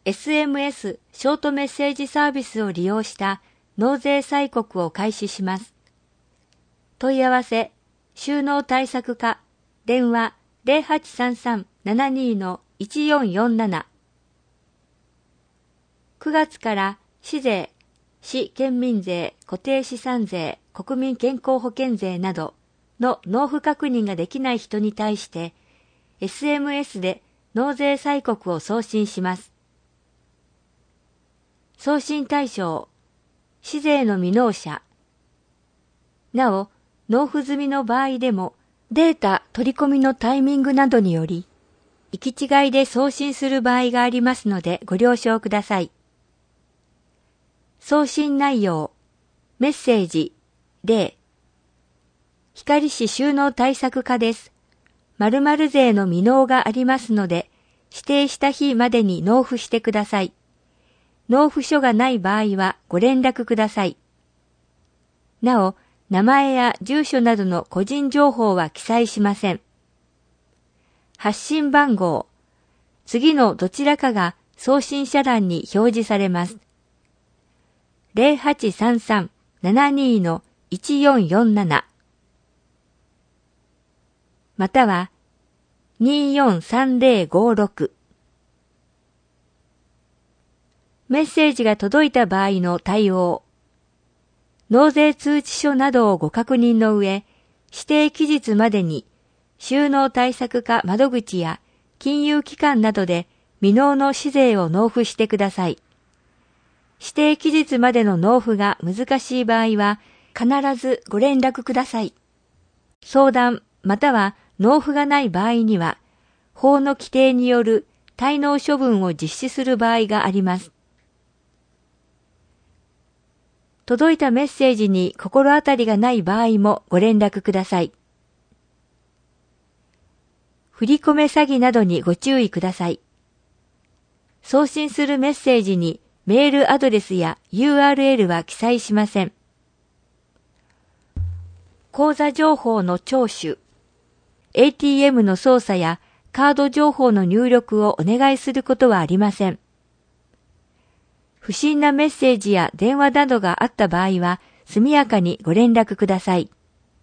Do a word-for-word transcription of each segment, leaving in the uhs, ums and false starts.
エスエムエス ショートメッセージサービスを利用した納税催告を開始します。問い合わせ、収納対策課、電話 ゼロはちさんさん ななに いちよんよんなな。くがつから市税、市県民税、固定資産税、国民健康保険税などの納付確認ができない人に対して エスエムエス で納税催告を送信します。送信対象、市税の未納者。なお、納付済みの場合でもデータ取り込みのタイミングなどにより行き違いで送信する場合がありますのでご了承ください。送信内容、メッセージ、例。光市収納対策課です。〇〇税の未納がありますので、指定した日までに納付してください。納付書がない場合はご連絡ください。なお、名前や住所などの個人情報は記載しません。発信番号、次のどちらかが送信者欄に表示されます。ゼロはちさんさん ななに いちよんよんななまたはにーよんさんゼロごろく。メッセージが届いた場合の対応。納税通知書などをご確認の上、指定期日までに収納対策課窓口や金融機関などで未納の市税を納付してください。指定期日までの納付が難しい場合は必ずご連絡ください。相談または納付がない場合には法の規定による滞納処分を実施する場合があります。届いたメッセージに心当たりがない場合もご連絡ください。振り込め詐欺などにご注意ください。送信するメッセージにメールアドレスや ユーアールエル は記載しません。口座情報の聴取、エーティーエム の操作やカード情報の入力をお願いすることはありません。不審なメッセージや電話などがあった場合は速やかにご連絡ください。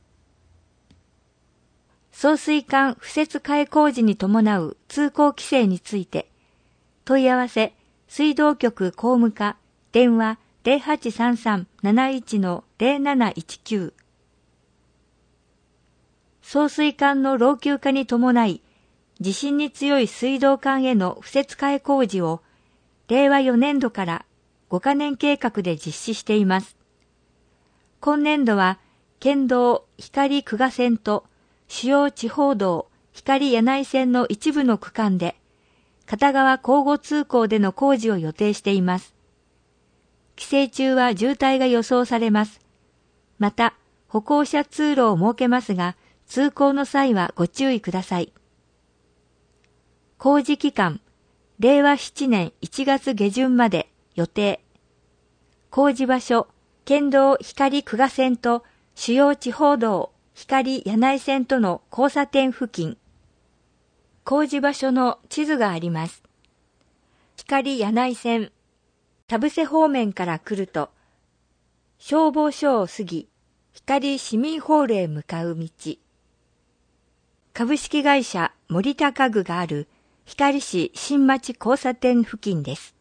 送水管敷設替え工事に伴う通行規制について問い合わせ水道局工務課電話 ゼロはちさんさん なないち ゼロなないちきゅう。送水管の老朽化に伴い地震に強い水道管への敷設替え工事をれいわよねんどからごかねん計画で実施しています。今年度は県道光久我線と主要地方道光柳井線の一部の区間で片側交互通行での工事を予定しています。帰省中は渋滞が予想されます。また、歩行者通路を設けますが、通行の際はご注意ください。工事期間、れいわななねんいちがつげじゅんまで予定。工事場所、県道光久我線と主要地方道光柳井線との交差点付近。工事場所の地図があります。光柳井線、田伏方面から来ると、消防署を過ぎ、光市民ホールへ向かう道。株式会社森高具がある光市新町交差点付近です。